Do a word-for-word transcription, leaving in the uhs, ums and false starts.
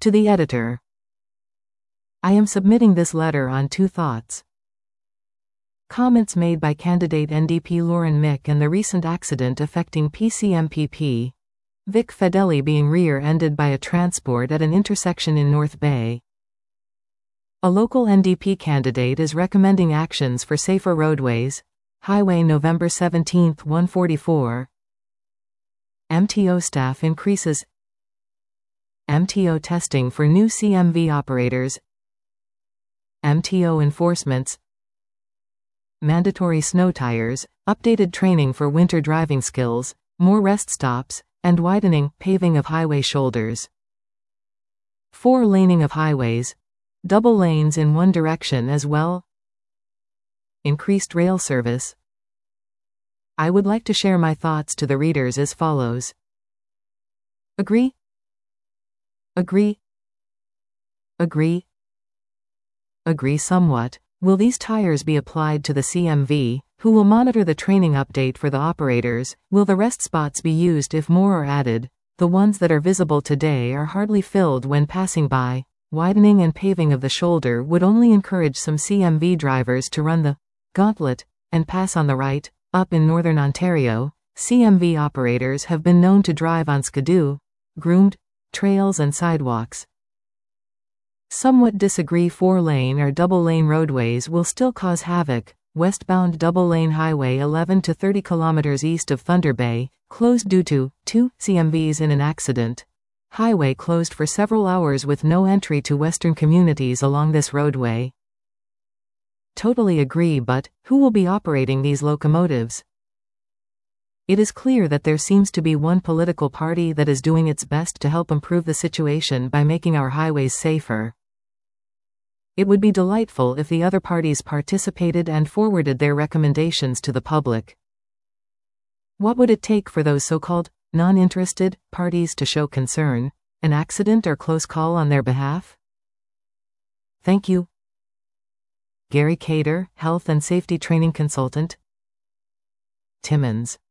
To the editor. I am submitting this letter on two thoughts. Comments made by candidate N D P Lauren Mick and the recent accident affecting P C M P P. Vic Fedeli being rear-ended by a transport at an intersection in North Bay. A local N D P candidate is recommending actions for safer roadways. Highway November seventeenth one forty-four. M T O staff increases. M T O testing for new C M V operators. M T O enforcements. Mandatory snow tires, updated training for winter driving skills, more rest stops, and widening, paving of highway shoulders. Four laning of highways. Double lanes in one direction as well. Increased rail service. I would like to share my thoughts to the readers as follows. Agree? Agree? Agree? Agree somewhat. Will these tires be applied to the C M V? Who will monitor the training update for the operators? Will the rest spots be used if more are added? The ones that are visible today are hardly filled when passing by. Widening and paving of the shoulder would only encourage some C M V drivers to run the gauntlet and pass on the right. Up in Northern Ontario, C M V operators have been known to drive on skidoo, groomed trails and sidewalks. Somewhat disagree four-lane or double-lane roadways will still cause havoc. Westbound double-lane highway eleven to thirty kilometers east of Thunder Bay, closed due to two C M Vs in an accident. Highway closed for several hours with no entry to western communities along this roadway. Totally agree, but who will be operating these locomotives? It is clear that there seems to be one political party that is doing its best to help improve the situation by making our highways safer. It would be delightful if the other parties participated and forwarded their recommendations to the public. What would it take for those so-called non-interested parties to show concern? An accident or close call on their behalf? Thank you. Gary Cater, Health and Safety Training Consultant. Timmins.